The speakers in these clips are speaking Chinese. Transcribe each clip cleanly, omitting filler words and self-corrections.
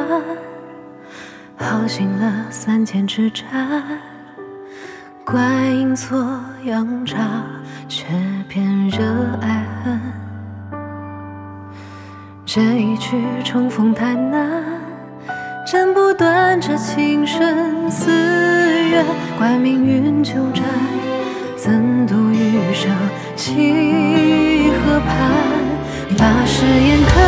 耗尽了3千之战，怪阴错阳差，却偏惹爱恨。这一曲重逢太难，斩不断这情深似远，怪命运纠缠，怎度余生几河畔？把誓言刻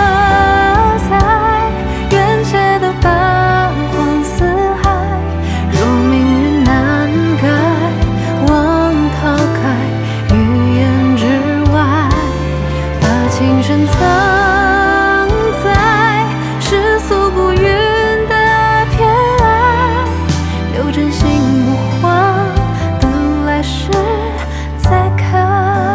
在缘界的八荒四海，若命运难改，望逃开语言之外，把情深藏在世俗不渝的偏爱，留真心不慌，等来世再开。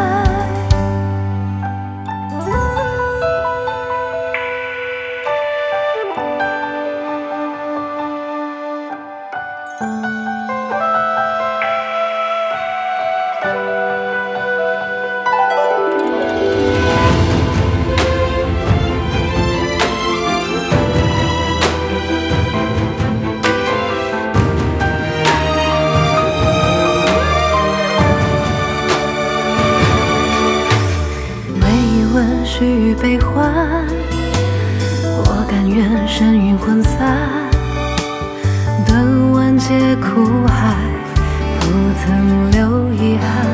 须臾悲欢，我甘愿身陨魂散，断万劫苦海，不曾留遗憾。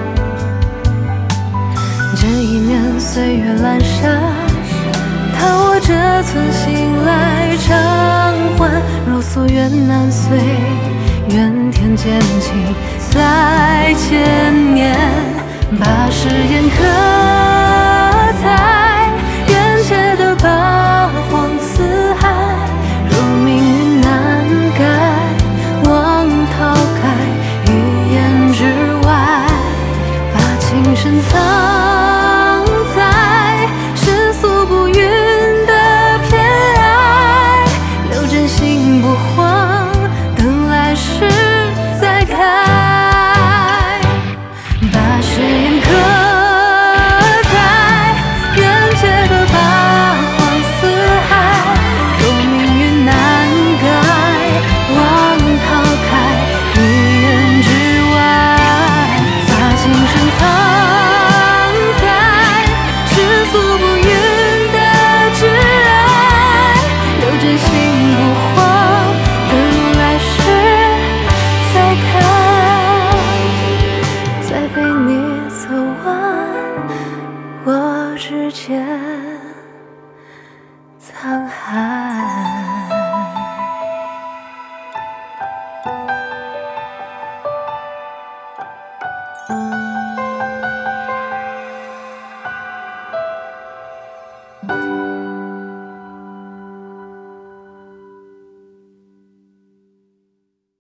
这一面岁月阑珊，叹我这寸心来偿还。若夙愿难遂，愿天见情再千年，把誓言刻在缘界的八荒四海，若命运难改，望逃开语言之外，把情深藏